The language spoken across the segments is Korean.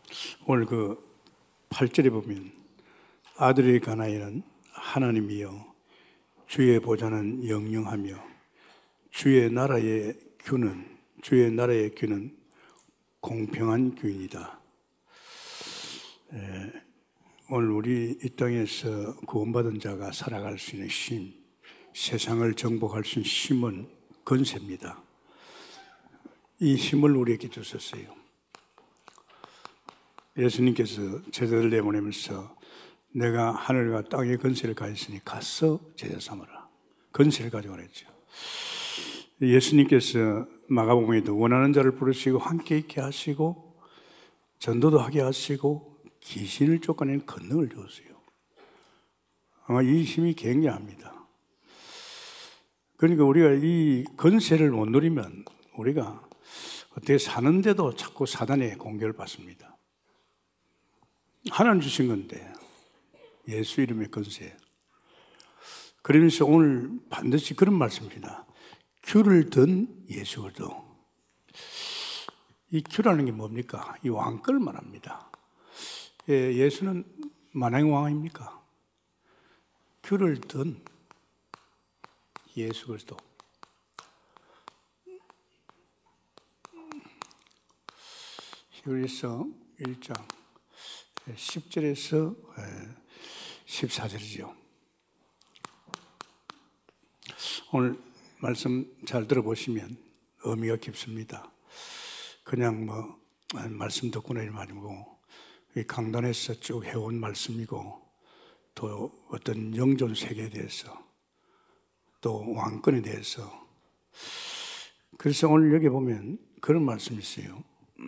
오늘 그 8절에 보면 아들의 가나이는 하나님이여 주의 보좌는 영영하며 주의 나라의 규는 공평한 규이다. 오늘 우리 이 땅에서 구원받은 자가 살아갈 수 있는 힘, 세상을 정복할 수 있는 힘은 권세입니다. 이 힘을 우리에게 주셨어요. 예수님께서 제자들 내보내면서 내가 하늘과 땅의 권세를 가졌으니 가서 제자 삼으라. 권세를 가져가라 했죠. 예수님께서 마가복음에도 원하는 자를 부르시고 함께 있게 하시고 전도도 하게 하시고 귀신을 쫓아내는 권능을 주었어요. 아마 이 힘이 굉장합니다. 그러니까 우리가 이 권세를 못 누리면 우리가 어떻게 사는데도 자꾸 사단의 공격을 받습니다. 하나님 주신 건데 예수 이름의 권세. 그러면서 오늘 반드시 그런 말씀입니다. 규를 든 예수 그리스도. 이 규라는 게 뭡니까? 이 왕권을 말합니다. 예수는 만왕의 왕입니까? 규를 든 예수 그리스도. 히브리서 1장 10절에서 14절이죠. 오늘 말씀 잘 들어보시면 의미가 깊습니다. 그냥 말씀 듣고는 이 말이고 강단에서 쭉 해온 말씀이고 또 어떤 영존 세계에 대해서 또 왕권에 대해서 그래서 오늘 여기 보면 그런 말씀이 있어요.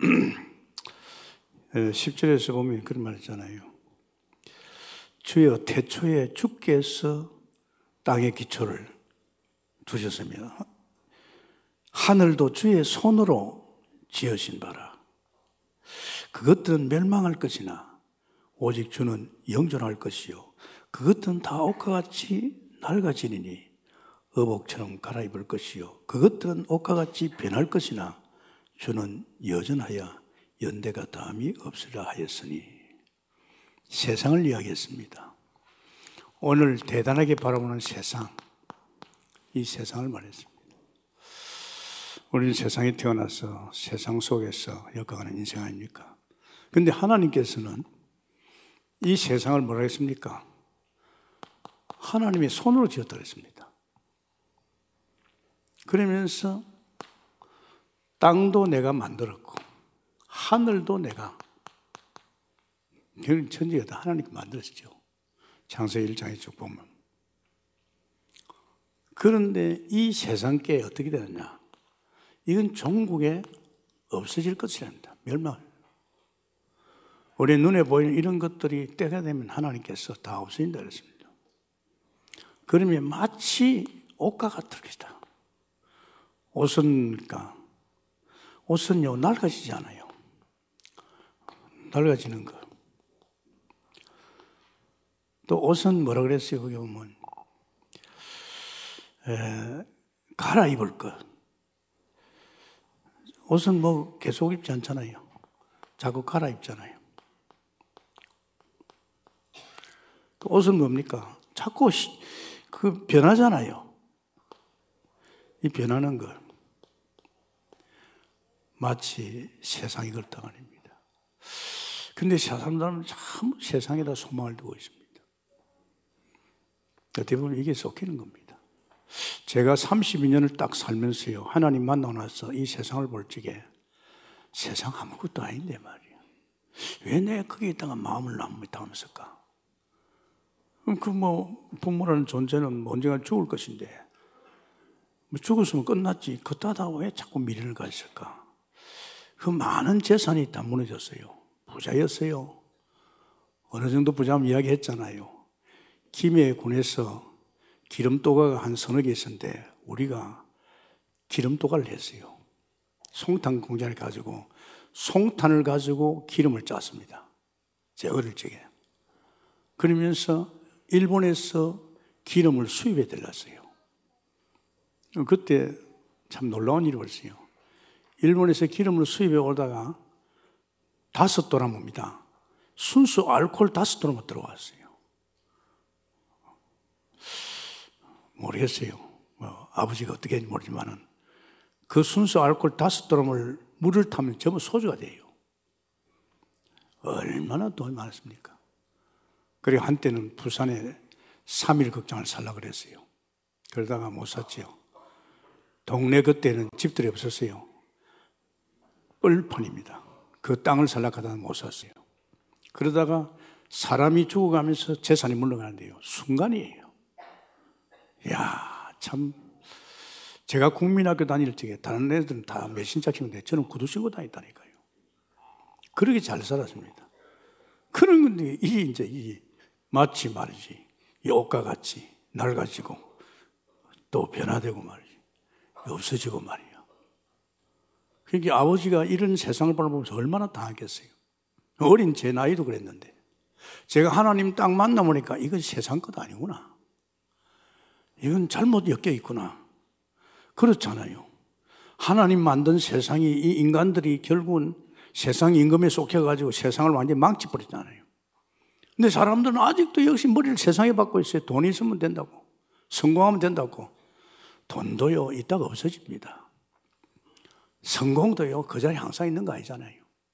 10절에서 보면 그런 말 있잖아요. 주여 태초에 주께서 땅의 기초를 두셨으며 하늘도 주의 손으로 지으신 바라. 그것들은 멸망할 것이나 오직 주는 영존할 것이요 그것들은 다 옷과 같이 낡아지리니 의복처럼 갈아입을 것이요 그것들은 옷과 같이 변할 것이나 주는 여전하여 연대가 다함이 없으라 하였으니. 세상을 이야기했습니다. 오늘 대단하게 바라보는 세상, 이 세상을 말했습니다. 우리는 세상에 태어나서 세상 속에서 엮어가는 인생 아닙니까? 그런데 하나님께서는 이 세상을 뭐라 했습니까? 하나님의 손으로 지었다 그랬습니다. 그러면서 땅도 내가 만들었고 하늘도 내가, 천지가 다 하나님께 만들었죠. 창세기 1장에 쭉 보면. 그런데 이 세상께 어떻게 되느냐? 이건 종국에 없어질 것이랍니다. 멸망. 우리 눈에 보이는 이런 것들이 때가 되면 하나님께서 다 없어진다 그랬습니다. 그러면 마치 옷과 같을 것이다. 옷은요 낡아지지 않아요. 낡아지는 거. 또 옷은 뭐라 그랬어요? 거기 보면 갈아입을 것. 옷은 계속 입지 않잖아요. 자꾸 갈아입잖아요. 그 옷은 뭡니까? 자꾸 변하잖아요. 이 변하는 걸 마치 세상이 그렇다고 합니다. 근데 사람들은 참 세상에다 소망을 두고 있습니다. 어떻게 보면 이게 썩히는 겁니다. 제가 32년을 딱 살면서요, 하나님 만나고 나서 이 세상을 볼 적에 세상 아무것도 아닌데 말이야. 왜 내가 거기에 있다가 마음을 담았을까? 부모라는 존재는 언젠가 죽을 것인데, 죽었으면 끝났지. 그따다 왜 자꾸 미련을 가졌을까? 그 많은 재산이 다 무너졌어요. 부자였어요. 어느 정도 부자면 이야기했잖아요. 김해군에서 기름도가가 한 서너 개 있었는데 우리가 기름도가를 했어요. 송탄 공장을 가지고 송탄을 가지고 기름을 짰습니다. 제 어릴 적에. 그러면서 일본에서 기름을 수입해 들렸어요. 그때 참 놀라운 일이 벌었어요. 일본에서 기름을 수입해 오다가 5도라무입니다. 순수 알코올 5도라무 들어왔어요. 모르겠어요. 아버지가 어떻게 했는지 모르지만은 그 순수 알코올 5도라무를 물을 타면 전부 소주가 돼요. 얼마나 돈이 많았습니까? 그리고 한때는 부산에 3일 극장을 살려고 그랬어요. 그러다가 못 샀지요. 동네 그때는 집들이 없었어요. 뻘판입니다. 그 땅을 살려고 하다가 못 샀어요. 그러다가 사람이 죽어가면서 재산이 물러가는데요. 순간이에요. 이야, 참. 제가 국민학교 다닐 적에 다른 애들은 다 매신자 키우는데 저는 구두 신고 다녔다니까요. 그렇게 잘 살았습니다. 그런 건데, 이제 마치 말이지. 이 옷과 같이 낡아지고 또 변화되고 말이지. 없어지고 말이야. 그러니까 아버지가 이런 세상을 바라보면서 얼마나 당했겠어요. 어린 제 나이도 그랬는데 제가 하나님 딱 만나보니까 이건 세상 것 아니구나. 이건 잘못 엮여 있구나. 그렇잖아요. 하나님 만든 세상이 이 인간들이 결국은 세상 임금에 속해가지고 세상을 완전히 망쳐버렸잖아요. 근데 사람들은 아직도 역시 머리를 세상에 받고 있어요. 돈이 있으면 된다고. 성공하면 된다고. 돈도요, 이따가 없어집니다. 성공도요, 그 자리에 항상 있는 거 아니잖아요.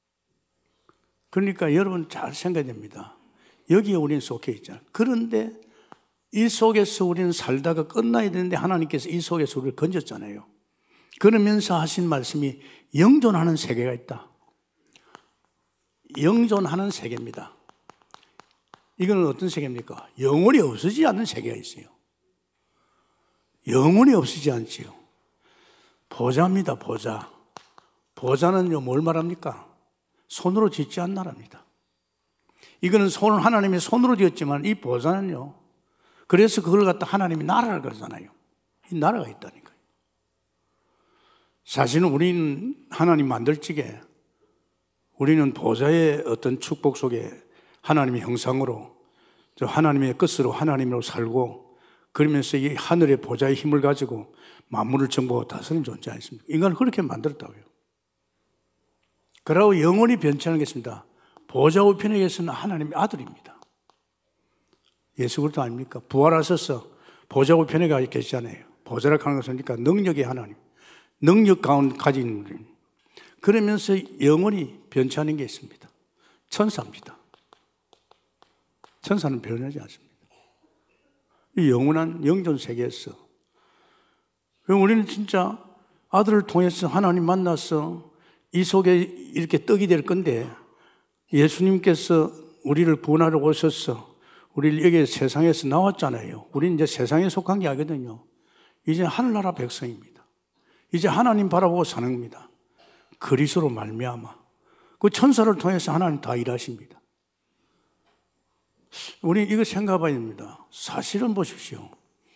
그러니까 여러분 잘 생각해야 됩니다. 여기에 우리는 속해 있잖아요. 그런데 이 속에서 우리는 살다가 끝나야 되는데 하나님께서 이 속에서 우리를 건졌잖아요. 그러면서 하신 말씀이 영존하는 세계가 있다. 영존하는 세계입니다. 이거는 어떤 세계입니까? 영원히 없어지지 않는 세계가 있어요. 영원히 없어지지 않지요. 보좌입니다, 보좌. 보좌는요, 뭘 말합니까? 손으로 짓지 않는 나라입니다. 이거는 하나님의 손으로 지었지만 이 보좌는요, 그래서 그걸 갖다 하나님이 나라를 그러잖아요. 이 나라가 있다니까요. 사실은 우리는 하나님 만들 적에 우리는 보좌의 어떤 축복 속에 하나님의 형상으로, 하나님의 것으로 하나님으로 살고 그러면서 이 하늘의 보좌의 힘을 가지고 만물을 정복하고 다스리는 존재 아니십니까? 인간을 그렇게 만들었다고요. 그러고 영원히 변치 않겠습니다. 보좌 우편에 계시는 하나님의 아들입니다. 예수 그리스도 아닙니까? 부활하셔서 보좌 우편에 가 계시잖아요. 보좌라 하는 것은 그러니까 능력의 하나님, 능력 가운데 가진 우리. 그러면서 영원히 변치 않은 게 있습니다. 천사입니다. 천사는 변하지 않습니다. 이 영원한 영존 세계에서 우리는 진짜 아들을 통해서 하나님 만나서 이 속에 이렇게 떡이 될 건데 예수님께서 우리를 구원하러 오셔서 우리를 여기 세상에서 나왔잖아요. 우리는 이제 세상에 속한 게 아니거든요. 이제 하늘나라 백성입니다. 이제 하나님 바라보고 사는 겁니다. 그리스도로 말미암아 그 천사를 통해서 하나님 다 일하십니다. 우리 이거 생각해봐야 됩니다. 사실은 보십시오.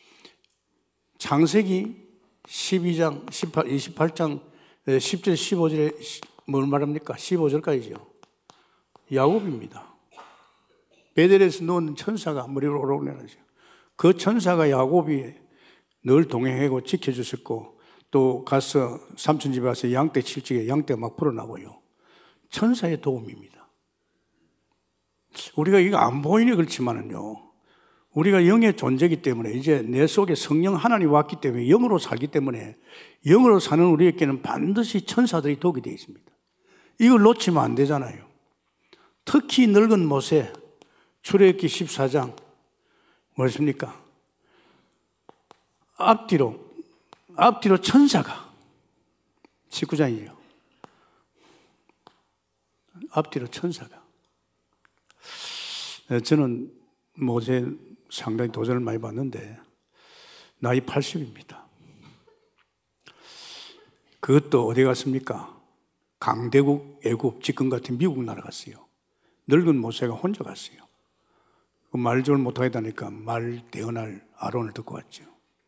창세기 12장, 28장 10절, 15절에 뭘 말합니까? 15절까지죠. 야곱입니다. 베델에서 누운 천사가 머리로 오르내리죠. 그 천사가 야곱이 늘 동행하고 지켜주셨고 또 가서 삼촌 집에 가서 양떼 칠 적에 양떼가 막 불어나고요. 천사의 도움입니다. 우리가 이거 안 보이니 그렇지만은요. 우리가 영의 존재이기 때문에 이제 내 속에 성령 하나님이 왔기 때문에 영으로 살기 때문에 영으로 사는 우리에게는 반드시 천사들이 도움이 되어 있습니다. 이걸 놓치면 안 되잖아요. 특히 늙은 모세 출애굽기 14장 뭐였습니까? 앞뒤로 천사가 19장이죠. 앞뒤로 천사가. 저는 모세 상당히 도전을 많이 받는데 나이 80입니다. 그것도 어디 갔습니까? 강대국, 애국, 지금 같은 미국 나라 갔어요. 늙은 모세가 혼자 갔어요. 말조를 못하게 다니까 말 대언할 아론을 듣고 왔죠.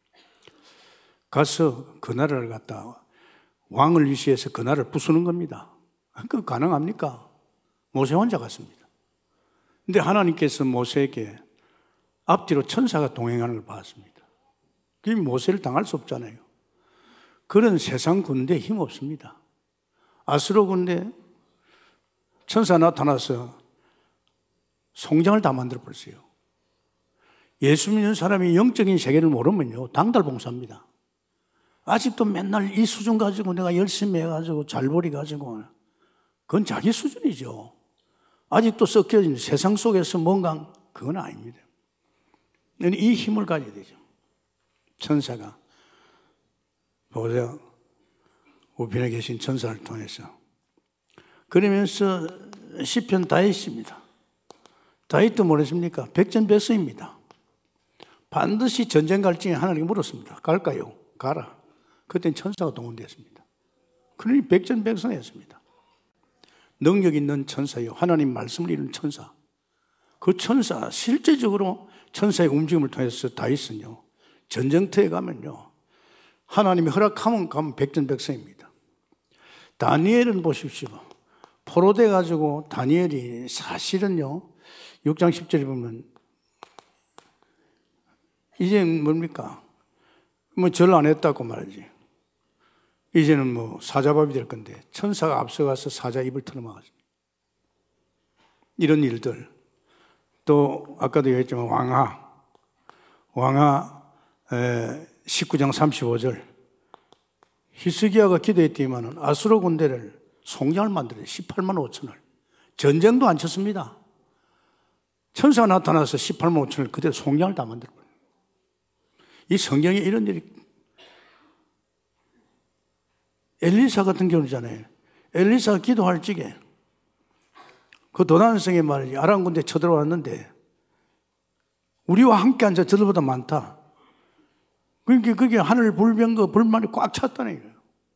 가서 그 나라를 갖다 왕을 위시해서 그 나라를 부수는 겁니다. 그거 가능합니까? 모세 혼자 갔습니다. 근데 하나님께서 모세에게 앞뒤로 천사가 동행하는 걸 봤습니다. 그 모세를 당할 수 없잖아요. 그런 세상 군대에 힘 없습니다. 아수르 군대 천사가 나타나서 송장을 다 만들어버렸어요. 예수 믿는 사람이 영적인 세계를 모르면요, 당달봉사입니다. 아직도 맨날 이 수준 가지고 내가 열심히 해가지고 잘벌이 가지고, 그건 자기 수준이죠. 아직도 섞여진 세상 속에서 뭔가, 그건 아닙니다. 이 힘을 가져야 되죠. 천사가, 보세요. 우편에 계신 천사를 통해서. 그러면서 시편 다윗입니다. 다윗도 뭐랬습니까? 백전백승입니다. 반드시 전쟁 갈 징에 하나님께 물었습니다. 갈까요? 가라. 그때는 천사가 동원되었습니다. 그러니 백전백승했습니다. 능력 있는 천사요, 하나님 말씀을 이루는 천사. 그 천사, 실제적으로 천사의 움직임을 통해서 다윗은요, 전쟁터에 가면요, 하나님이 허락하면 가면 백전백승입니다. 다니엘은 보십시오. 포로돼 가지고 다니엘이 사실은요, 6장 10절에 보면 이제 뭡니까? 뭐 절 안 했다고 말이지. 이제는 뭐 사자밥이 될 건데 천사가 앞서가서 사자 입을 틀어막았습니다. 이런 일들. 또 아까도 얘기했지만 왕하 19장 35절 히스기야가 기도했더니만 아수르 군대를 송장을 만들어요. 18만 5천을. 전쟁도 안 쳤습니다. 천사가 나타나서 18만 5천을 그대로 송장을 다 만들어버려요. 이 성경에 이런 일이, 엘리사 같은 경우잖아요. 엘리사가 기도할 적에 그 도단성에 말이지, 아람 군대 쳐들어왔는데 우리와 함께 앉아 저들보다 많다. 그러니까 그게 하늘 불병거 불만이 꽉 찼다는 거예요.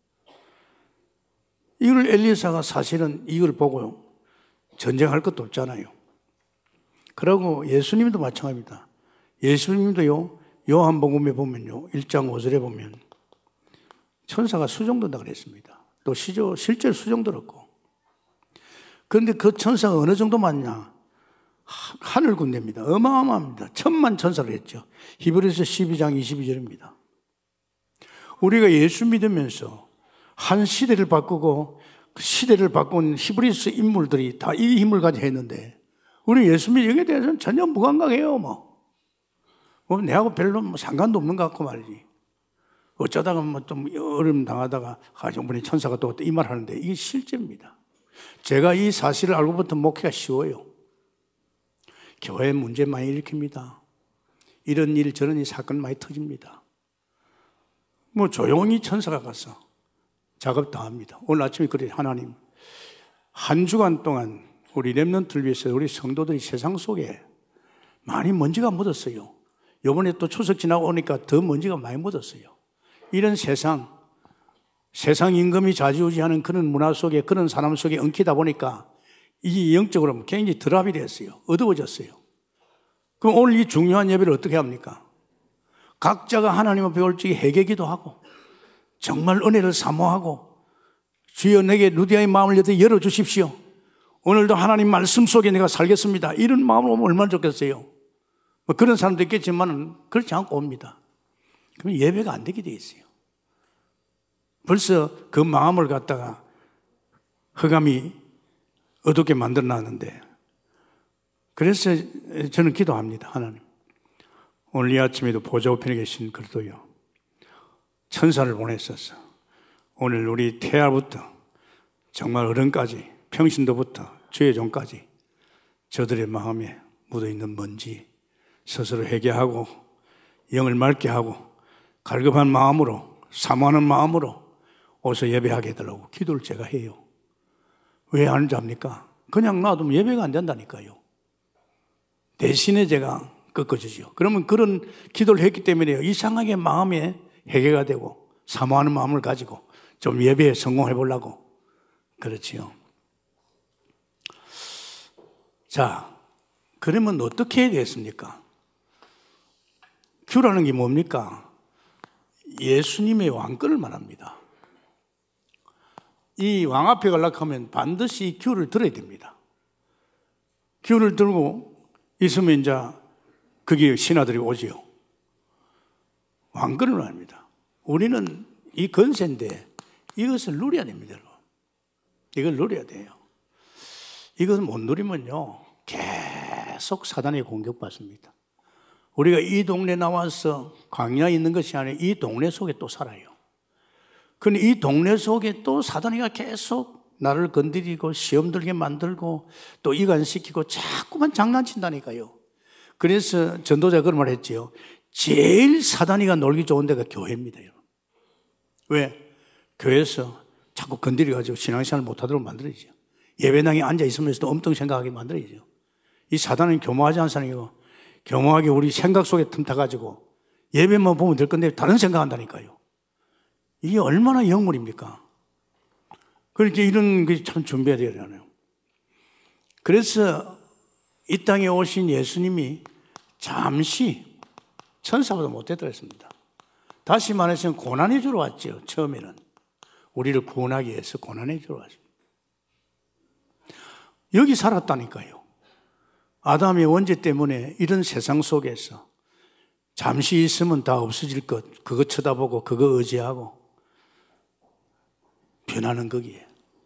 이걸 엘리사가 사실은 이걸 보고 전쟁할 것도 없잖아요. 그러고 예수님도 마찬가지입니다. 예수님도요, 요한복음에 보면요, 1장 5절에 보면 천사가 수종된다 그랬습니다. 또 실제로 수종들었고. 그런데 그 천사가 어느 정도 많냐? 하늘 군대입니다. 어마어마합니다. 천만 천사를 했죠. 히브리서 12장 22절입니다. 우리가 예수 믿으면서 한 시대를 바꾸고 그 시대를 바꾼 히브리서 인물들이 다 이 힘을 가지고 했는데 우리 예수 믿는 여기에 대해서는 전혀 무감각해요. 내하고 별로 상관도 없는 것 같고 말이지. 어쩌다가 좀 어려움 당하다가 이번에 천사가 또 이 말 하는데 이게 실제입니다. 제가 이 사실을 알고부터 목회가 쉬워요. 교회 문제 많이 일으킵니다. 이런 일 저런 일 사건 많이 터집니다. 조용히 천사가 가서 작업 다 합니다. 오늘 아침에 그래, 하나님 한 주간 동안 우리 렘넌트를 위해서 우리 성도들이 세상 속에 많이 먼지가 묻었어요. 이번에 또 추석 지나고 오니까 더 먼지가 많이 묻었어요. 이런 세상 임금이 좌지우지하는 그런 문화 속에, 그런 사람 속에 엉키다 보니까 이게 영적으로 굉장히 드랍이 됐어요. 어두워졌어요. 그럼 오늘 이 중요한 예배를 어떻게 합니까? 각자가 하나님 앞에 올 적에 회개기도 하고 정말 은혜를 사모하고 주여 내게 루디아의 마음을 열어주십시오. 오늘도 하나님 말씀 속에 내가 살겠습니다. 이런 마음으로 오면 얼마나 좋겠어요. 그런 사람도 있겠지만 그렇지 않고 옵니다. 그러면 예배가 안 되게 돼 있어요. 벌써 그 마음을 갖다가 흑암이 어둡게 만들어놨는데, 그래서 저는 기도합니다. 하나님, 오늘 이 아침에도 보좌 우편에 계신 그리도요, 천사를 보냈었어. 오늘 우리 태아부터 정말 어른까지, 평신도부터 주의 종까지 저들의 마음에 묻어있는 먼지 스스로 회개하고 영을 맑게 하고 갈급한 마음으로, 사모하는 마음으로 어서 예배하게 해달라고 기도를 제가 해요. 왜 하는지 압니까? 그냥 놔두면 예배가 안 된다니까요. 대신에 제가 꺾어주죠. 그러면 그런 기도를 했기 때문에 이상하게 마음에 회개가 되고 사모하는 마음을 가지고 좀 예배에 성공해 보려고. 그렇지요. 자, 그러면 어떻게 해야 되겠습니까? 규라는 게 뭡니까? 예수님의 왕권을 말합니다. 이 왕 앞에 가려고 하면 반드시 규를 들어야 됩니다. 규를 들고 있으면 이제 그게 신하들이 오지요. 왕권을 말합니다. 우리는 이 건세인데 이것을 누려야 됩니다. 이걸 누려야 돼요. 이것을 못 누리면요, 계속 사단에 공격받습니다. 우리가 이 동네 나와서 광야에 있는 것이 아니라 이 동네 속에 또 살아요. 그런데 이 동네 속에 또 사단이가 계속 나를 건드리고 시험 들게 만들고 또 이간시키고 자꾸만 장난친다니까요. 그래서 전도자가 그런 말을 했지요. 제일 사단이가 놀기 좋은 데가 교회입니다. 왜? 교회에서 자꾸 건드려가지고 신앙생활 못하도록 만들어지죠. 예배당에 앉아있으면서도 엉뚱 생각하게 만들어지죠. 이 사단은 교묘하지 않은 사람이고 교묘하게 우리 생각 속에 틈타가지고 예배만 보면 될 건데 다른 생각한다니까요. 이게 얼마나 영물입니까? 그러니까 이런 게 참 준비해야 되잖아요. 그래서 이 땅에 오신 예수님이 잠시 천사보다 못했다고 했습니다. 다시 말해서 고난해 주러 왔죠. 처음에는 우리를 구원하기 위해서 고난해 주러 왔습니다. 여기 살았다니까요. 아담의 원죄 때문에 이런 세상 속에서 잠시 있으면 다 없어질 것, 그거 쳐다보고 그거 의지하고 변하는 거기에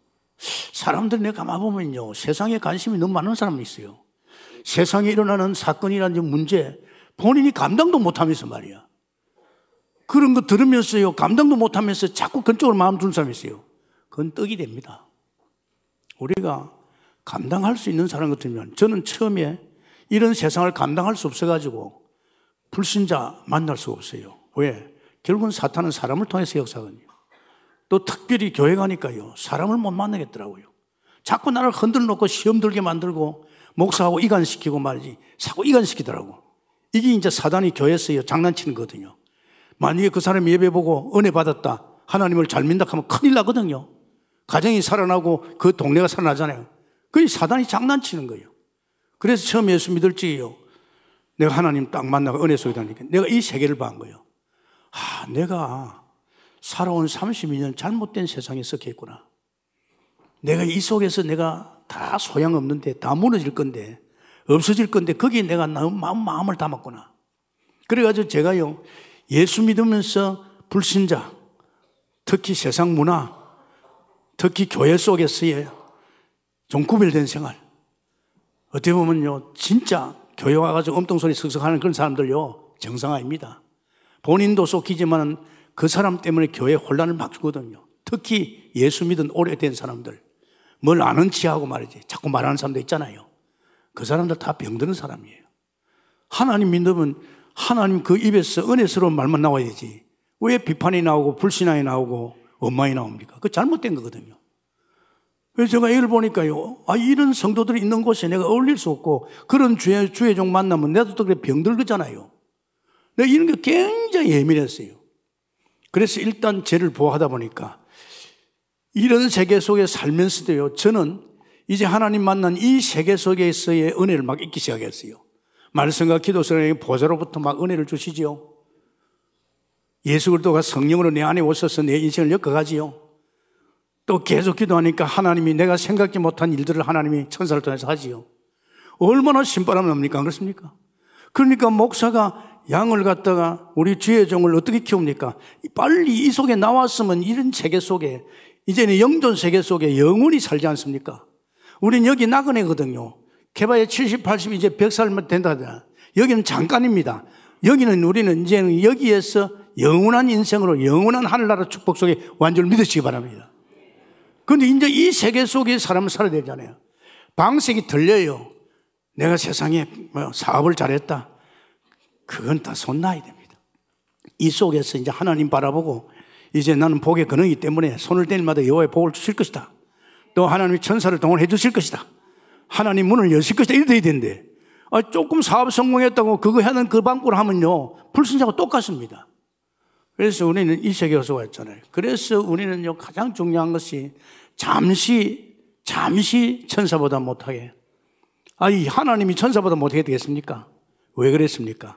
사람들이 내가 가만 보면요, 세상에 관심이 너무 많은 사람이 있어요. 세상에 일어나는 사건이라든지 문제 본인이 감당도 못하면서 말이야, 그런 거 들으면서요 감당도 못하면서 자꾸 그쪽으로 마음 두는 사람이 있어요. 그건 떡이 됩니다. 우리가 감당할 수 있는 사람 같으면, 저는 처음에 이런 세상을 감당할 수 없어가지고 불신자 만날 수가 없어요. 왜? 결국은 사탄은 사람을 통해서 역사하거든요. 또 특별히 교회 가니까요, 사람을 못 만나겠더라고요. 자꾸 나를 흔들어 놓고 시험 들게 만들고 목사하고 이간시키고 말이지, 자꾸 이간시키더라고. 이게 이제 사단이 교회에서 장난치는 거거든요. 만약에 그 사람이 예배 보고 은혜 받았다, 하나님을 잘 믿다 하면 큰일 나거든요. 가정이 살아나고 그 동네가 살아나잖아요. 그게 사단이 장난치는 거예요. 그래서 처음 예수 믿을 적에요, 내가 하나님 딱 만나고 은혜 속에 다니니까 내가 이 세계를 본 거예요. 내가 살아온 32년 잘못된 세상에 썩혔구나. 내가 이 속에서 내가 다 소양없는데, 다 무너질 건데, 없어질 건데 거기에 내가 마음을 담았구나. 그래가지고 제가요, 예수 믿으면서 불신자, 특히 세상 문화, 특히 교회 속에서의 좀 구별된 생활, 어떻게 보면요, 진짜 교회 와가지고 엉뚱소리 슥슥하는 그런 사람들요, 정상 아닙니다. 본인도 속히지만 그 사람 때문에 교회에 혼란을 막 주거든요. 특히 예수 믿은 오래된 사람들, 뭘 아는 체하고 말이지 자꾸 말하는 사람도 있잖아요. 그 사람들 다 병드는 사람이에요. 하나님 믿으면 하나님 그 입에서 은혜스러운 말만 나와야 되지, 왜 비판이 나오고 불신앙이 나오고 원망이 나옵니까? 그거 잘못된 거거든요. 그래서 제가 이걸 보니까요, 이런 성도들이 있는 곳에 내가 어울릴 수 없고, 그런 주의 종 만나면 내도 또 그래 병들거잖아요. 내가 이런 게 굉장히 예민했어요. 그래서 일단 죄를 보호하다 보니까 이런 세계 속에 살면서도요, 저는 이제 하나님 만난 이 세계 속에서의 은혜를 막 잊기 시작했어요. 말씀과 기도 속에 보좌로부터 막 은혜를 주시지요. 예수 그리스도가 성령으로 내 안에 오셔서 내 인생을 엮어가지요. 또 계속 기도하니까 하나님이 내가 생각지 못한 일들을 하나님이 천사를 통해서 하지요. 얼마나 신바람 납니까? 안 그렇습니까? 그러니까 목사가 양을 갖다가 우리 주의 종을 어떻게 키웁니까? 빨리 이 속에 나왔으면 이런 세계 속에, 이제는 영존 세계 속에 영원히 살지 않습니까? 우린 여기 나그네거든요. 개바에 70, 80, 이제 100살만 된다잖아. 여기는 잠깐입니다. 우리는 이제 여기에서 영원한 인생으로 영원한 하늘나라 축복 속에 완전히 믿으시기 바랍니다. 그런데 이제 이 세계 속에 사람을 살아야 되잖아요. 방식이 들려요. 내가 세상에 사업을 잘했다, 그건 다 손 놔야 됩니다. 이 속에서 이제 하나님 바라보고, 이제 나는 복의 근원이기 때문에 손을 뗄 마다 여호와의 복을 주실 것이다, 또 하나님이 천사를 동원해 주실 것이다, 하나님 문을 여실 것이다, 이래 돼야 되는데, 조금 사업 성공했다고 그거 하는 그 방법을 하면요, 불신자하고 똑같습니다. 그래서 우리는 이 세계에서 왔잖아요. 그래서 우리는요, 가장 중요한 것이 잠시 천사보다 못하게. 하나님이 천사보다 못하게 되겠습니까? 왜 그랬습니까?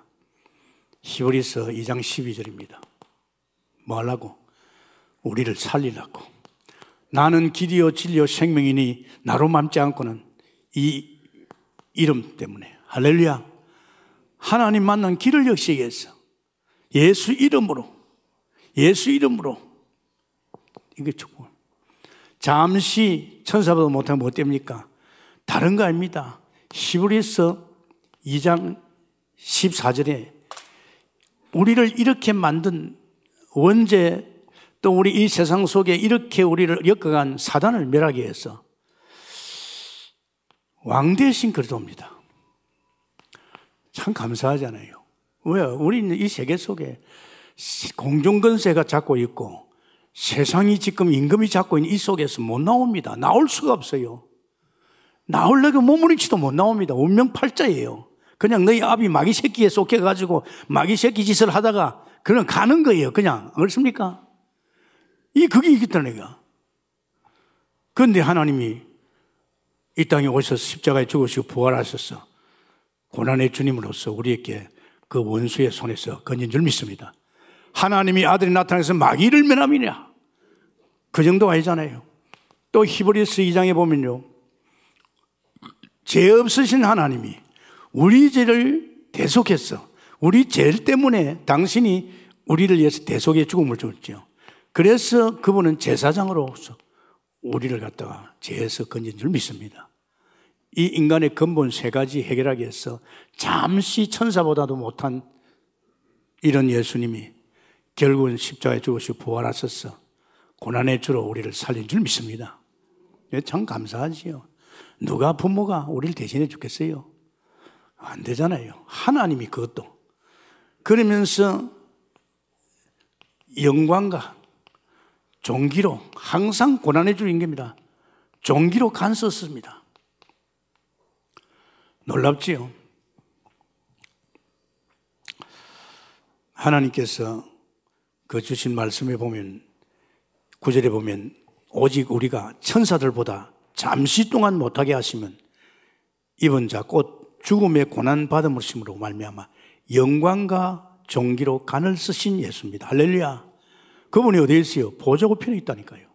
히브리서 2장 12절입니다. 뭐 하려고? 우리를 살리려고. 나는 길이요 진리요 생명이니 나로 맘지 않고는, 이 이름 때문에. 할렐루야. 하나님 만난 길을 역시 위해서 예수 이름으로 이게 축복. 잠시 천사보다 못하면 뭐 됩니까? 다른 거 아닙니다. 히브리서 2장 14절에 우리를 이렇게 만든 원죄, 또 우리 이 세상 속에 이렇게 우리를 엮어간 사단을 멸하기 위해서 왕 대신 그리스도입니다. 참 감사하잖아요. 왜요? 우리는 이 세계 속에 공중권세가 잡고 있고 세상이 지금 임금이 잡고 있는 이 속에서 못 나옵니다. 나올 수가 없어요. 나오려고 몸부림치도 못 나옵니다. 운명팔자예요. 그냥 너희 아비 마귀 새끼에 속해가지고 마귀 새끼 짓을 하다가 그냥 가는 거예요. 그냥. 그렇습니까? 그게 있겠다니까. 그런데 하나님이 이 땅에 오셔서 십자가에 죽으시고 부활하셔서 고난의 주님으로서 우리에게 그 원수의 손에서 건진 줄 믿습니다. 하나님이 아들이 나타나서 마귀를 멸함이냐. 그 정도 아니잖아요. 또 히브리서 2장에 보면요. 죄 없으신 하나님이 우리 죄를 대속했어. 우리 죄 때문에 당신이 우리를 위해서 대속의 죽음을 줬죠. 그래서 그분은 제사장으로서 우리를 갖다가 죄에서 건진 줄 믿습니다. 이 인간의 근본 세 가지 해결하기 위해서 잠시 천사보다도 못한 이런 예수님이 결국은 십자가에 죽으시고 부활하셔서 고난의 주로 우리를 살린 줄 믿습니다. 참 감사하지요. 누가 부모가 우리를 대신해 주겠어요? 안 되잖아요. 하나님이 그것도. 그러면서 영광과 종기로 항상 고난의 주 인격입니다. 종기로 간 썼습니다. 놀랍지요? 하나님께서 그 주신 말씀에 보면 9절에 보면 오직 우리가 천사들보다 잠시 동안 못하게 하시면 입은 자 곧 죽음의 고난받음을 심으로 말미암아 영광과 종기로 간을 쓰신 예수입니다. 할렐루야. 그분이 어디에 있어요? 보좌 우편에 있다니까요.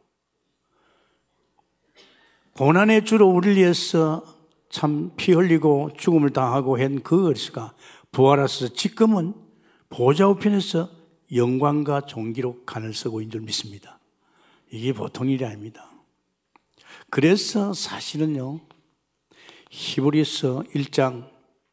고난의 주로 우리를 위해서 참 피 흘리고 죽음을 당하고 한 그 그리스도가 부활하셔서 지금은 보좌 우편에서 영광과 종기로 간을 쓰고 있는 줄 믿습니다. 이게 보통 일이 아닙니다. 그래서 사실은요, 히브리서 1장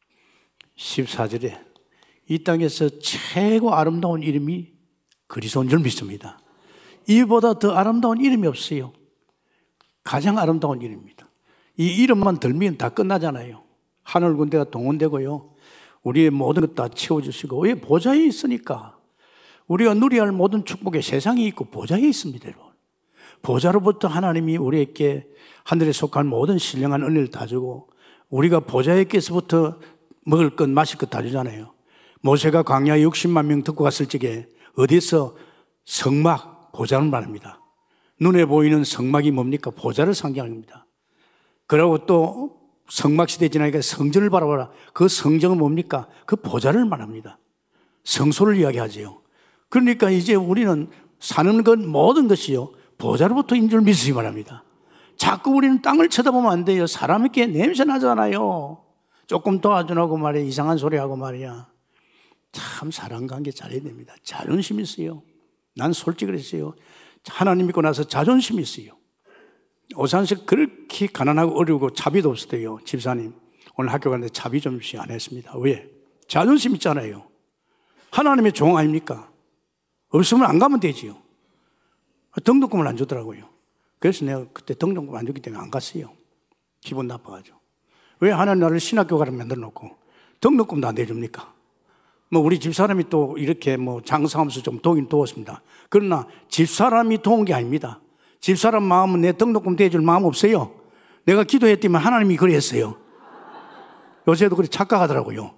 14절에 이 땅에서 최고 아름다운 이름이 그리스도인 줄 믿습니다. 이보다 더 아름다운 이름이 없어요. 가장 아름다운 이름입니다. 이 이름만 들면 다 끝나잖아요. 하늘 군대가 동원되고요. 우리의 모든 것 다 채워주시고, 왜? 보좌에 있으니까. 우리가 누려야 할 모든 축복의 세상에 있고 보좌에 있습니다. 여러분. 보좌로부터 하나님이 우리에게 하늘에 속한 모든 신령한 은혜를 다 주고 우리가 보좌에게서부터 먹을 것 마실 것 다 주잖아요. 모세가 광야에 60만 명 듣고 갔을 적에 어디서 성막, 보좌를 말합니다. 눈에 보이는 성막이 뭡니까? 보좌를 상징합니다. 그리고 또 성막 시대 지나니까 성전을 바라봐라. 그 성전은 뭡니까? 그 보좌를 말합니다. 성소를 이야기하지요. 그러니까 이제 우리는 사는 것 모든 것이요 보좌로부터인 줄 믿으시기 바랍니다. 자꾸 우리는 땅을 쳐다보면 안 돼요. 사람에게 냄새 나잖아요. 조금 도와주라고 말이야. 이상한 소리 하고 말이야. 참 사람관계 잘해야 됩니다. 자존심이 있어요. 난 솔직히 그랬어요. 하나님 믿고 나서 자존심이 있어요. 오산식 그렇게 가난하고 어려우고 차비도 없었대요. 집사님 오늘 학교 갔는데 차비 좀씩 안 했습니다. 왜? 자존심 있잖아요. 하나님의 종 아닙니까? 없으면 안 가면 되지요. 등록금을 안 주더라고요. 그래서 내가 그때 등록금 안 줬기 때문에 안 갔어요. 기분 나빠가지고. 왜 하나님 나를 신학교 가라 만들어 놓고 등록금도 안 내줍니까? 뭐 우리 집사람이 또 이렇게 뭐 장사하면서 좀 도긴 도왔습니다. 그러나 집사람이 도운 게 아닙니다. 집사람 마음은 내 등록금 대줄 마음 없어요. 내가 기도했더니 하나님이 그랬어요. 요새도 그렇게 착각하더라고요.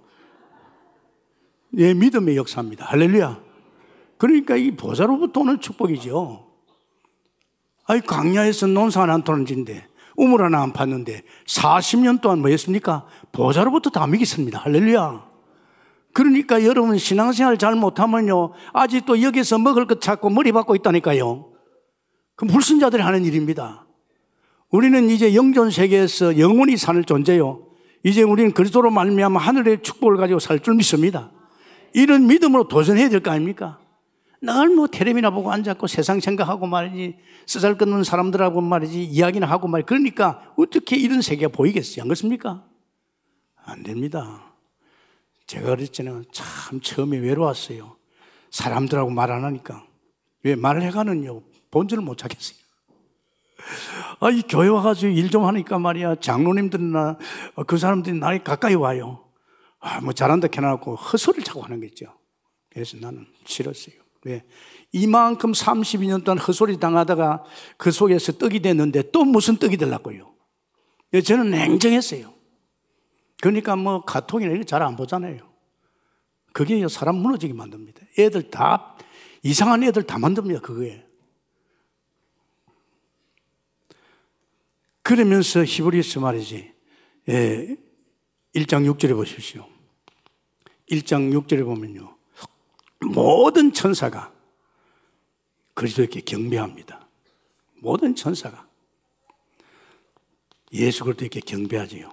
내 믿음의 역사입니다. 할렐루야. 그러니까 이 보좌로부터 오는 축복이죠. 아니 광야에서 논산 안 터는지인데 우물 하나 안 팠는데 40년 동안 뭐 했습니까? 보좌로부터 다 먹였습니다. 할렐루야. 그러니까 여러분 신앙생활 잘 못하면요 아직도 여기서 먹을 것 찾고 머리 박고 있다니까요. 그 불신자들이 하는 일입니다. 우리는 이제 영존 세계에서 영원히 사는 존재요. 이제 우리는 그리스도로 말미암아 하늘의 축복을 가지고 살 줄 믿습니다. 이런 믿음으로 도전해야 될 거 아닙니까? 늘 뭐 텔레비나 보고 앉았고 세상 생각하고 말이지, 쓰잘것없는 사람들하고 말이지 이야기나 하고 말이지. 그러니까 어떻게 이런 세계가 보이겠어요? 안 그렇습니까? 안 됩니다. 제가 그랬잖아요. 참 처음에 외로웠어요. 사람들하고 말 안 하니까. 왜 말을 해가는요 본질을 못 찾겠어요. 이 교회 와가지고 일 좀 하니까 말이야, 장로님들이나 그 사람들이 나에 가까이 와요. 뭐 잘한다 해놔놓고 헛소리를 자꾸 하는 거죠. 그래서 나는 싫었어요. 왜? 이만큼 32년 동안 헛소리 당하다가 그 속에서 떡이 됐는데 또 무슨 떡이 되려고요? 저는 냉정했어요. 그러니까 뭐 카톡이나 이런 거 잘 안 보잖아요. 그게 사람 무너지게 만듭니다. 애들 다, 이상한 애들 다 만듭니다, 그거에. 그러면서 히브리서 말이지, 1장 6절에 보십시오. 1장 6절에 보면요, 모든 천사가 그리스도께 경배합니다. 모든 천사가 예수 그리스도께 경배하지요.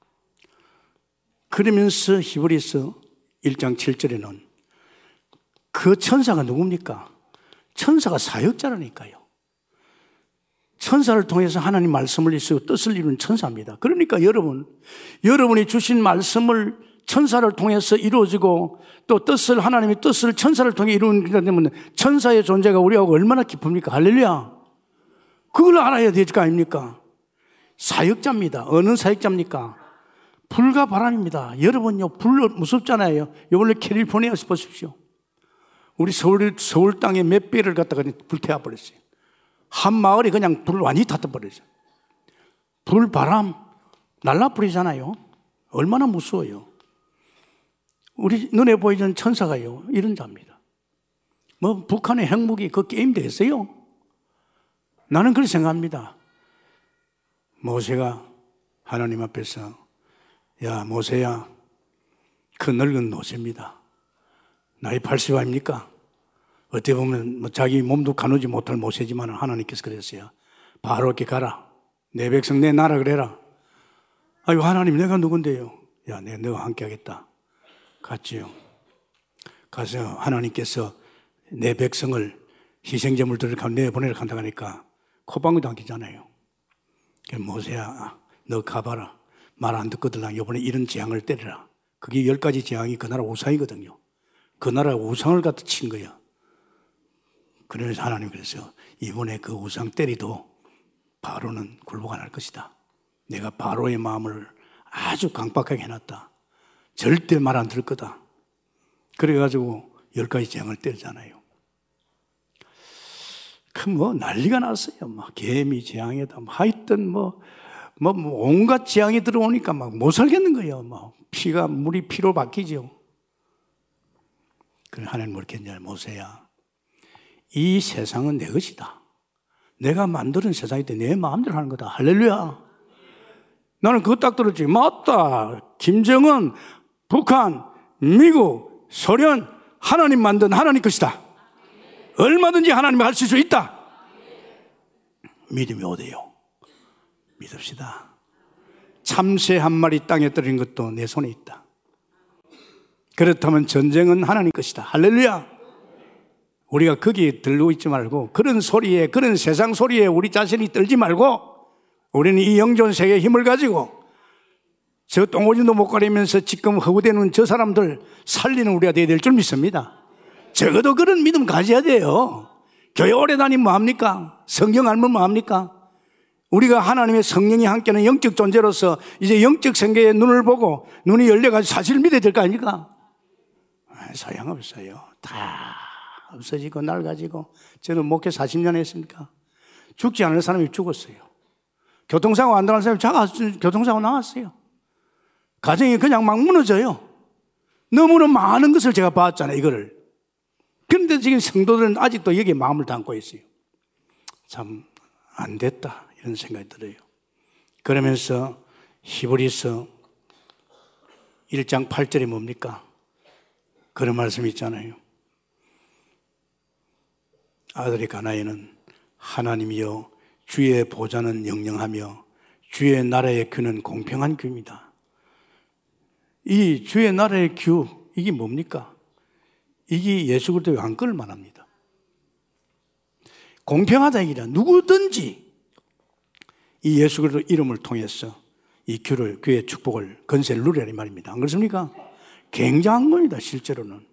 그러면서 히브리서 1장 7절에는 그 천사가 누굽니까? 천사가 사역자라니까요. 천사를 통해서 하나님 말씀을 이루고 뜻을 이루는 천사입니다. 그러니까 여러분이 주신 말씀을 천사를 통해서 이루어지고 또 뜻을, 하나님의 뜻을 천사를 통해 이루는 것 때문에 천사의 존재가 우리하고 얼마나 기쁩니까? 할렐루야. 그걸 알아야 될 거 아닙니까? 사역자입니다. 어느 사역자입니까? 불과 바람입니다. 여러분요, 불 무섭잖아요. 이번에 캘리포니아에서 보십시오. 우리 서울 땅에 몇 배를 갖다가 불태워 버렸어요. 한 마을이 그냥 불 완전히 탔다 버렸어요. 불, 바람, 날라버리잖아요. 얼마나 무서워요. 우리 눈에 보이는 천사가요, 이런 자입니다. 뭐, 북한의 핵무기 그 게임 되겠어요? 나는 그렇게 생각합니다. 모세가 하나님 앞에서, 야, 모세야, 그 늙은 노새입니다. 나이 80 아닙니까? 어떻게 보면 뭐 자기 몸도 가누지 못할 모세지만 하나님께서 그랬어요. 바로께 가라. 내 백성 내 나라 그래라. 아유, 하나님, 내가 누군데요? 야, 내가 너와 함께 하겠다. 갔지요. 가서 하나님께서 내 백성을 희생제물들을 내보내라 한다고 하니까 코방울도 안 끼잖아요. 모세야, 너 가봐라. 말 안 듣거든. 이번에 이런 재앙을 때리라. 그게 10가지 재앙이 그 나라 우상이거든요. 그 나라 우상을 갖다 친 거야. 그래서 하나님 그랬어요. 이번에 그 우상 때리도 바로는 굴복 안 할 것이다. 내가 바로의 마음을 아주 강박하게 해놨다. 절대 말 안 들을 거다. 그래가지고 10가지 재앙을 때리잖아요. 뭐 난리가 났어요. 막 개미 재앙에다 하여튼 뭐 온갖 재앙이 들어오니까 막 못 살겠는 거예요. 막 물이 피로 바뀌죠. 그래 하나님 뭐렇게 했냐, 모세야, 이 세상은 내 것이다. 내가 만드는 세상인데 내 마음대로 하는 거다. 할렐루야. 나는 그거 딱 들었지. 맞다. 김정은, 북한, 미국, 소련, 하나님 만든 하나님 것이다. 얼마든지 하나님이 할 수 있다. 믿음이 오대요. 믿읍시다. 참새 한 마리 땅에 떨어진 것도 내 손에 있다. 그렇다면 전쟁은 하나님 것이다. 할렐루야. 우리가 거기에 들고 있지 말고 그런 소리에, 그런 세상 소리에 우리 자신이 떨지 말고 우리는 이 영존 세계의 힘을 가지고 저 똥오줌도 못 가리면서 지금 허구되는 저 사람들 살리는 우리가 되어야 될 줄 믿습니다. 적어도 그런 믿음 가져야 돼요. 교회 오래 다니면 뭐합니까? 성경 알면 뭐합니까? 우리가 하나님의 성령이 함께하는 영적 존재로서 이제 영적 세계의 눈을 보고 눈이 열려가지고 사실을 믿어야 될 거 아닙니까? 소용없어요. 다 없어지고 낡아지고. 저는 목회 40년 했으니까 죽지 않을 사람이 죽었어요. 교통사고 안 당한 사람이 교통사고 나왔어요. 가정이 그냥 막 무너져요. 너무나 많은 것을 제가 봤잖아요, 이거를. 그런데 지금 성도들은 아직도 여기에 마음을 담고 있어요. 참 안 됐다 이런 생각이 들어요. 그러면서 히브리서 1장 8절이 뭡니까? 그런 말씀이 있잖아요. 아들의 가나에는 하나님이여 주의 보좌는 영영하며 주의 나라의 규는 공평한 규입니다. 이 주의 나라의 규, 이게 뭡니까? 이게 예수 그리스도의 왕권을 말합니다. 공평하다 이기라. 누구든지 이 예수 그리스도 이름을 통해서 이 교회의 축복을, 건세를 누리라 이 말입니다. 안 그렇습니까? 굉장한 겁니다, 실제로는.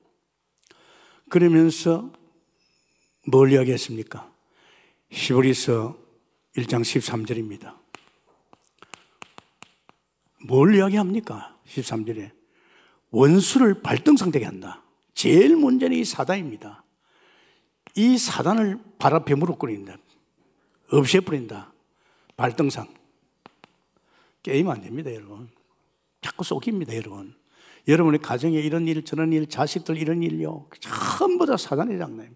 그러면서 뭘 이야기했습니까? 히브리서 1장 13절입니다. 뭘 이야기합니까? 13절에 원수를 발등상되게 한다. 제일 문제는 이 사단입니다. 이 사단을 발 앞에 무릎 꿇인다. 없애버린다. 발등상. 게임 안 됩니다, 여러분. 자꾸 속입니다, 여러분. 여러분의 가정에 이런 일, 저런 일, 자식들 이런 일요. 전부 다 사단의 장난입니다.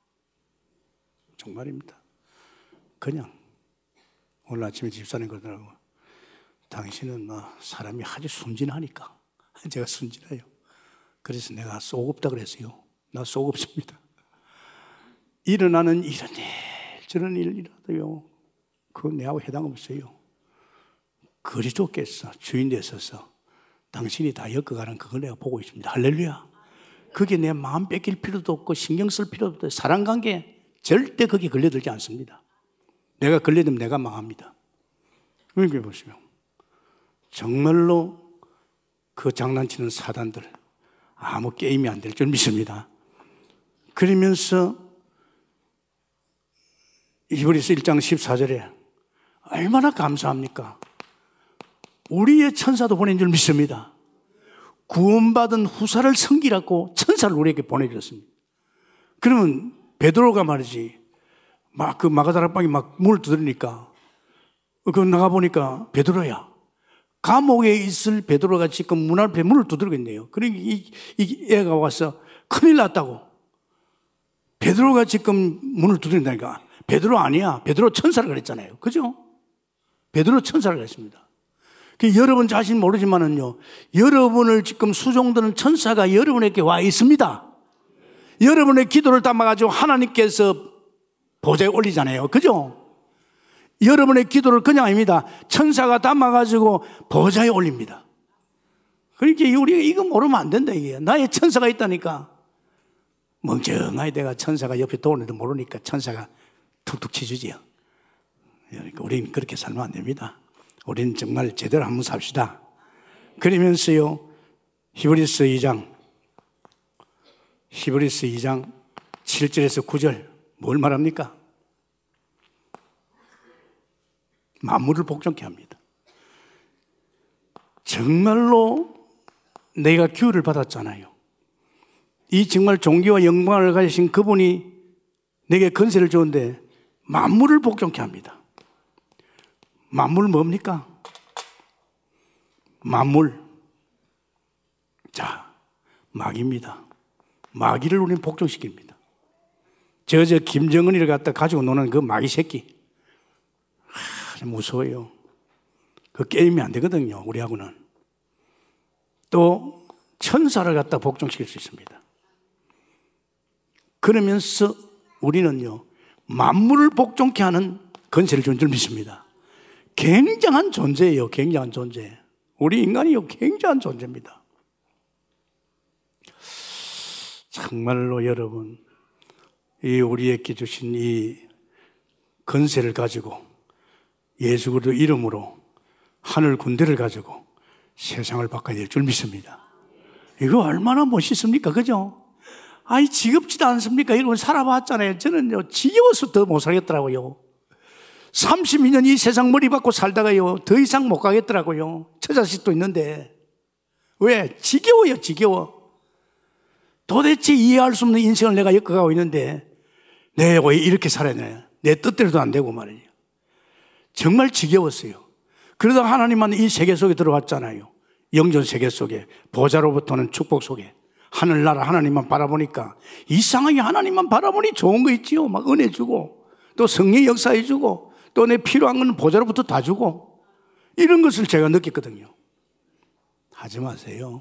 정말입니다. 그냥 오늘 아침에 집사님 그러더라고요. 당신은 사람이 아주 순진하니까. 제가 순진해요. 그래서 내가 속 없다 그랬어요. 나 속 없습니다. 일어나는 이런 일, 저런 일이라도요. 그건 내하고 해당 없어요. 그리스도께서 주인 되셔서 당신이 다 엮어가는 그걸 내가 보고 있습니다. 할렐루야. 그게 내 마음 뺏길 필요도 없고 신경 쓸 필요도 없고 사랑관계 절대 거기에 걸려들지 않습니다. 내가 걸려들면 내가 망합니다. 그러니까 보시면 정말로 그 장난치는 사단들 아무 게임이 안 될 줄 믿습니다. 그러면서 히브리서 1장 14절에 얼마나 감사합니까? 우리의 천사도 보낸 줄 믿습니다. 구원받은 후사를 섬기라고 천사를 우리에게 보내주셨습니다. 그러면 베드로가 말이지 막 그 마가다라 방에 막 문을 두드리니까 그 나가보니까 베드로야. 감옥에 있을 베드로가 지금 문 앞에 문을 두드리고 있네요. 그러니까 이 애가 와서 큰일 났다고. 베드로가 지금 문을 두드린다니까. 베드로 아니야. 베드로 천사를 그랬잖아요. 그죠? 베드로 천사를 그랬습니다. 여러분 자신 모르지만은요, 여러분을 지금 수종드는 천사가 여러분에게 와 있습니다. 여러분의 기도를 담아가지고 하나님께서 보좌에 올리잖아요. 그죠? 여러분의 기도를 그냥 아닙니다. 천사가 담아가지고 보좌에 올립니다. 그러니까 우리가 이거 모르면 안 된다, 이게. 나의 천사가 있다니까. 멍청하게 내가 천사가 옆에 도는데도 모르니까 천사가 툭툭 치주지요. 그러니까 우리는 그렇게 살면 안 됩니다. 우리는 정말 제대로 한번 삽시다. 그러면서요, 히브리서 2장 7절에서 9절 뭘 말합니까? 만물을 복종케 합니다. 정말로 내가 기회를 받았잖아요. 이 정말 존귀와 영광을 가지신 그분이 내게 건세를 주는데 만물을 복종케 합니다. 만물 뭡니까? 만물. 자, 마귀입니다. 마귀를 우리는 복종시킵니다. 저 김정은이를 갖다 가지고 노는 그 마귀 새끼. 무서워요. 그 게임이 안 되거든요, 우리하고는. 또 천사를 갖다 복종시킬 수 있습니다. 그러면서 우리는요, 만물을 복종케 하는 건세를 준 줄 믿습니다. 굉장한 존재예요, 굉장한 존재. 우리 인간이요, 굉장한 존재입니다. 정말로 여러분, 이 우리에게 주신 이 건세를 가지고 예수 그리스도 이름으로 하늘 군대를 가지고 세상을 바꿔야 될 줄 믿습니다. 이거 얼마나 멋있습니까? 그죠? 아이, 지겹지도 않습니까? 여러분 살아봤잖아요. 저는요, 지겨워서 더 못 살겠더라고요. 32년 이 세상 머리 받고 살다가요, 더 이상 못 가겠더라고요. 처자식도 있는데. 왜? 지겨워요, 지겨워. 도대체 이해할 수 없는 인생을 내가 엮어가고 있는데, 내가 왜 이렇게 살아야 되나? 내 뜻대로도 안 되고 말이에요. 정말 지겨웠어요. 그러다 하나님만 이 세계 속에 들어왔잖아요. 영전 세계 속에, 보좌로부터는 축복 속에, 하늘나라 하나님만 바라보니까 이상하게 하나님만 바라보니 좋은 거 있지요. 막 은혜 주고, 또 성령 역사해 주고, 또 내 필요한 건 보좌로부터 다 주고, 이런 것을 제가 느꼈거든요. 하지 마세요.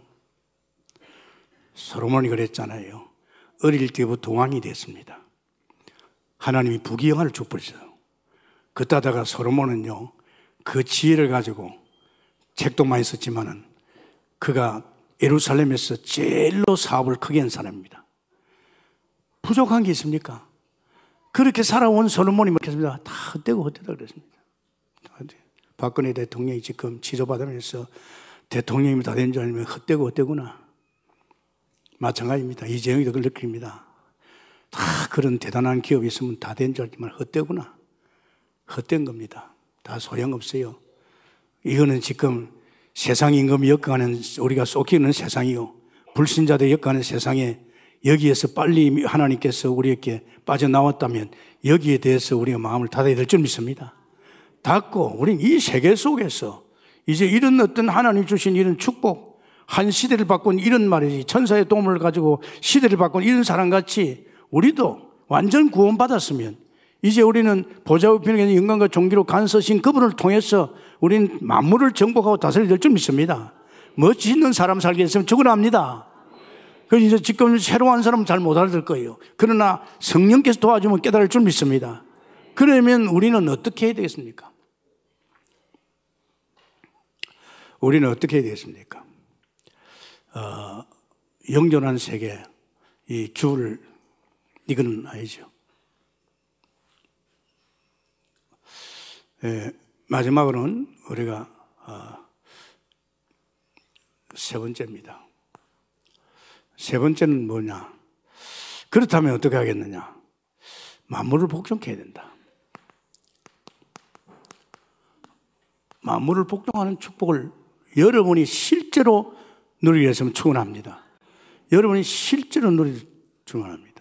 솔로몬이 그랬잖아요. 어릴 때부터 왕이 됐습니다. 하나님이 부귀영화를 줘버렸어요. 그따다가 솔로몬은요, 그 지혜를 가지고 책도 많이 썼지만은 그가 예루살렘에서 제일로 사업을 크게 한 사람입니다. 부족한 게 있습니까? 그렇게 살아온 솔로몬이 먹겠습니다. 다 헛되고 헛되다 그랬습니다. 박근혜 대통령이 지금 지도받으면서 대통령이 다 된 줄 알면 헛되고 헛되구나. 마찬가지입니다. 이재용이도 그걸 느낍니다. 다 그런 대단한 기업이 있으면 다 된 줄 알지만 헛되구나. 헛된 겁니다. 다 소용없어요. 이거는 지금 세상 임금이 엮어가는, 우리가 쏟기는 세상이요, 불신자들이 엮어가는 세상에 여기에서 빨리 하나님께서 우리에게 빠져나왔다면 여기에 대해서 우리가 마음을 닫아야 될 줄 믿습니다. 닫고 우리는 이 세계 속에서 이제 이런 어떤 하나님 주신 이런 축복, 한 시대를 바꾼 이런 말이지, 천사의 도움을 가지고 시대를 바꾼 이런 사람같이 우리도 완전 구원받았으면 이제 우리는 보좌 우편에 있는 영광과 존귀로 간서신 그분을 통해서 우리는 만물을 정복하고 다스려야 될 줄 믿습니다. 멋있는 사람 살게 했으면 죽어납니다. 그래서 이제 지금 새로운 사람은 잘 못 알아들 거예요. 그러나 성령께서 도와주면 깨달을 줄 믿습니다. 그러면 우리는 어떻게 해야 되겠습니까? 우리는 어떻게 해야 되겠습니까? 영존한 세계, 이 주를, 이거는 아니죠. 마지막으로는 우리가 세 번째입니다. 세 번째는 뭐냐? 그렇다면 어떻게 하겠느냐? 만물을 복종해야 된다. 만물을 복종하는 축복을 여러분이 실제로 누리게 했으면 축원합니다. 여러분이 실제로 누리기 축원합니다.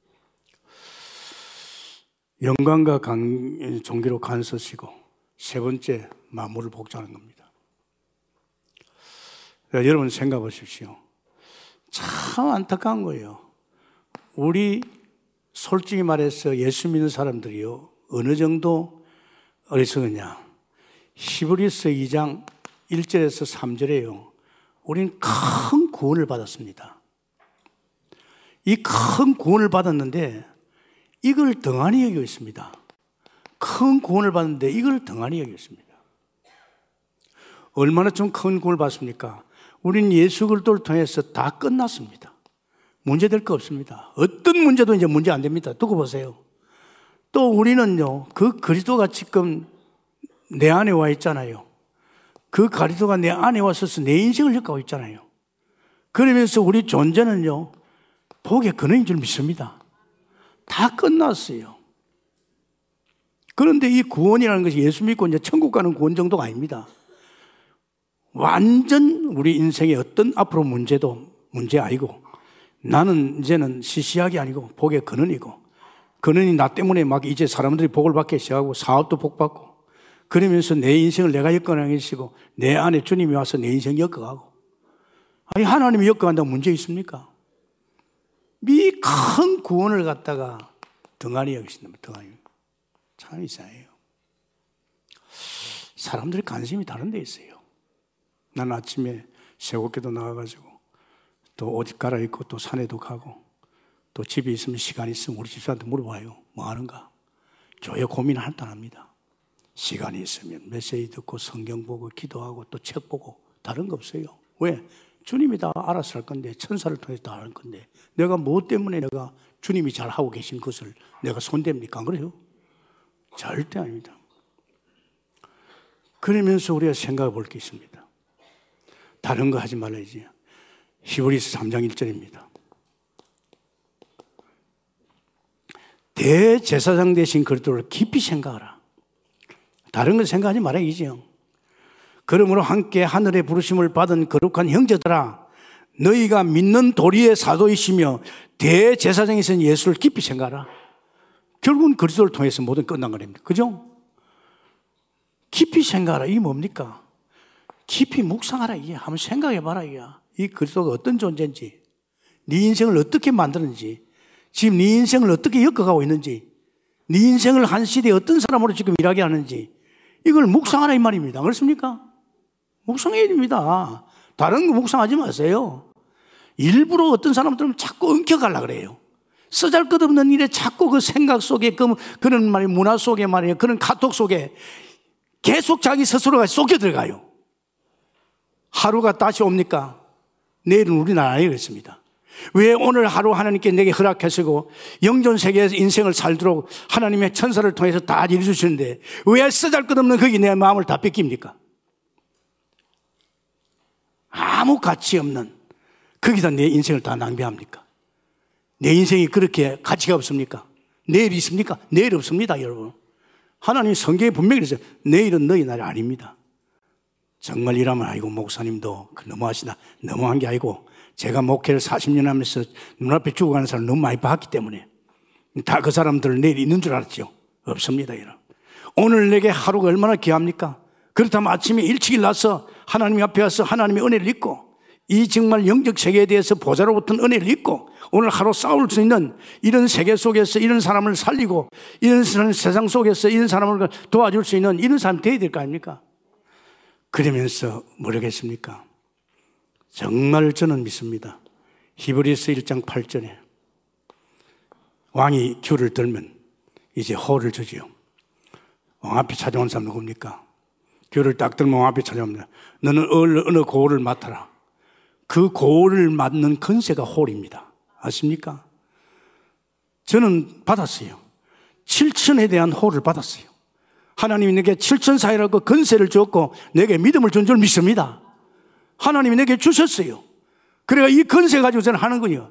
영광과 존귀로 간서시고, 세 번째 만물을 복종하는 겁니다. 여러분 생각해 보십시오. 참 안타까운 거예요. 우리 솔직히 말해서 예수 믿는 사람들이요, 어느 정도 어리석으냐? 히브리서 2장 1절에서 3절에요, 우리는 큰 구원을 받았습니다. 이 큰 구원을 받았는데 이걸 등한히 여기고 있습니다. 큰 구원을 받았는데 이걸 등한히 여기고 있습니다. 얼마나 좀 큰 구원을 받습니까? 우리는 예수 그리스도를 통해서 다 끝났습니다. 문제될 거 없습니다. 어떤 문제도 이제 문제 안 됩니다. 두고 보세요. 또 우리는요, 그 그리스도가 지금 내 안에 와 있잖아요. 그 그리스도가 내 안에 와서 내 인생을 엮고 있잖아요. 그러면서 우리 존재는요, 복의 근원인 줄 믿습니다. 다 끝났어요. 그런데 이 구원이라는 것이 예수 믿고 이제 천국 가는 구원 정도가 아닙니다. 완전 우리 인생의 어떤 앞으로 문제도 문제 아니고, 나는 이제는 시시하게 아니고 복의 근원이고, 근원이 나 때문에 막 이제 사람들이 복을 받기 시작하고 사업도 복 받고, 그러면서 내 인생을 내가 엮어가는 것이고, 내 안에 주님이 와서 내 인생 엮어가고. 아니, 하나님이 엮어간다고 문제 있습니까? 이 큰 구원을 갖다가 등한히 여기신다면, 등한히. 참 이상해요. 사람들이 관심이 다른 데 있어요. 난 아침에 새곡기도 나가가지고 또 옷 갈아입고 또 산에도 가고, 또 집에 있으면 시간 있으면 우리 집사한테 물어봐요. 뭐 하는가? 교회 고민 한단 합니다. 시간이 있으면 메시지 듣고 성경 보고 기도하고 또 책 보고, 다른 거 없어요. 왜? 주님이 다 알아서 할 건데, 천사를 통해서 다 할 건데, 내가 뭐 때문에 내가 주님이 잘 하고 계신 것을 내가 손댑니까? 안 그래요? 절대 아닙니다. 그러면서 우리가 생각해 볼 게 있습니다. 다른 거 하지 말아야지. 히브리서 3장 1절입니다. 대제사장 되신 그리스도를 깊이 생각하라. 다른 거 생각하지 말아야지요. 그러므로 함께 하늘의 부르심을 받은 거룩한 형제들아, 너희가 믿는 도리의 사도이시며 대제사장이신 예수를 깊이 생각하라. 결국은 그리스도를 통해서 모든 끝난 거랍니다. 그죠? 깊이 생각하라. 이게 뭡니까? 깊이 묵상하라. 이게 한번 생각해봐라. 이 그리스도가 어떤 존재인지, 네 인생을 어떻게 만드는지, 지금 네 인생을 어떻게 엮어가고 있는지, 네 인생을 한 시대에 어떤 사람으로 지금 일하게 하는지, 이걸 묵상하라 이 말입니다. 그렇습니까? 묵상해야 됩니다. 다른 거 묵상하지 마세요. 일부러 어떤 사람들은 자꾸 엉켜가려고 그래요. 쓰잘것없는 일에 자꾸 그 생각 속에, 그런 말이 문화 속에 말이에요, 그런 카톡 속에 계속 자기 스스로가 쏙겨 들어가요. 하루가 다시 옵니까? 내일은 우리나라 아니겠습니다. 왜 오늘 하루 하나님께 내게 허락하시고 영존 세계에서 인생을 살도록 하나님의 천사를 통해서 다 이루어주시는데 왜 쓰잘것없는 거기 내 마음을 다 뺏깁니까? 아무 가치 없는 거기다 내 인생을 다 낭비합니까? 내 인생이 그렇게 가치가 없습니까? 내일 있습니까? 내일 없습니다, 여러분. 하나님이 성경에 분명히 그랬어요. 내일은 너희 날이 아닙니다. 정말 이라면 아이고 목사님도 너무하시다. 너무한 게 아니고 제가 목회를 40년 하면서 눈앞에 죽어가는 사람 너무 많이 봤기 때문에 다 그 사람들은 내일 있는 줄 알았죠. 없습니다, 여러분. 오늘 내게 하루가 얼마나 귀합니까? 그렇다면 아침에 일찍 일어나서 하나님 앞에 와서 하나님의 은혜를 잊고 이 정말 영적 세계에 대해서 보좌로부터 은혜를 잊고 오늘 하루 싸울 수 있는 이런 세계 속에서 이런 사람을 살리고 이런 세상 속에서 이런 사람을 도와줄 수 있는 이런 사람이 되어야 될 거 아닙니까? 그러면서 모르겠습니까? 정말 저는 믿습니다. 히브리서 1장 8절에 왕이 귤을 들면 이제 호를 주지요. 왕 앞에 찾아온 사람 누굽니까? 귤을 딱 들면 왕 앞에 찾아옵니다. 너는 어느 고을을 맡아라. 그 고을을 맡는 건세가 홀입니다. 아십니까? 저는 받았어요. 7천에 대한 홀을 받았어요. 하나님이 내게 7천사이라고 건세를 줬고 내게 믿음을 준 줄 믿습니다. 하나님이 내게 주셨어요. 그래가 이 건세 가지고 저는 하는 거예요.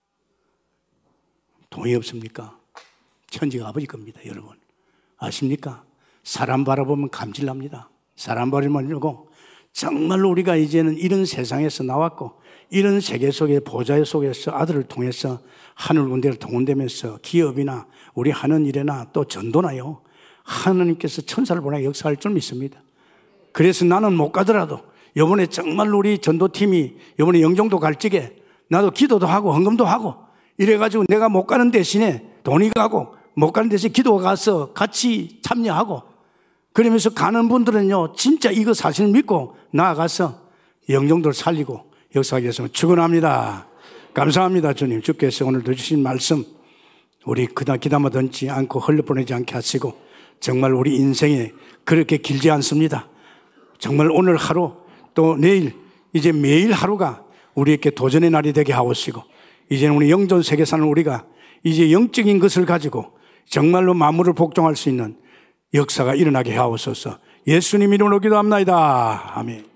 돈이 없습니까? 천지가 아버지 겁니다, 여러분. 아십니까? 사람 바라보면 감질납니다. 사람 바라보면 정말로 우리가 이제는 이런 세상에서 나왔고 이런 세계 속에 보좌 속에서 아들을 통해서 하늘 군대를 동원되면서 기업이나 우리 하는 일이나 또 전도나요. 하나님께서 천사를 보내 역사할 줄 믿습니다. 그래서 나는 못 가더라도 이번에 정말로 우리 전도팀이 이번에 영종도 갈 적에 나도 기도도 하고 헌금도 하고 이래가지고 내가 못 가는 대신에 돈이 가고 못 가는 대신에 기도가 가서 같이 참여하고 그러면서 가는 분들은요 진짜 이거 사실 믿고 나아가서 영종도를 살리고 역사하기 위해서 축원합니다. 감사합니다. 주님 주께서 오늘도 주신 말씀 우리 기다마든지 않고 흘려보내지 않게 하시고 정말 우리 인생에 그렇게 길지 않습니다. 정말 오늘 하루 또 내일 이제 매일 하루가 우리에게 도전의 날이 되게 하옵시고 이제는 우리 영존 세계 사는 우리가 이제 영적인 것을 가지고 정말로 만물을 복종할 수 있는 역사가 일어나게 하옵소서. 예수님 이름으로 기도합나이다. 아멘.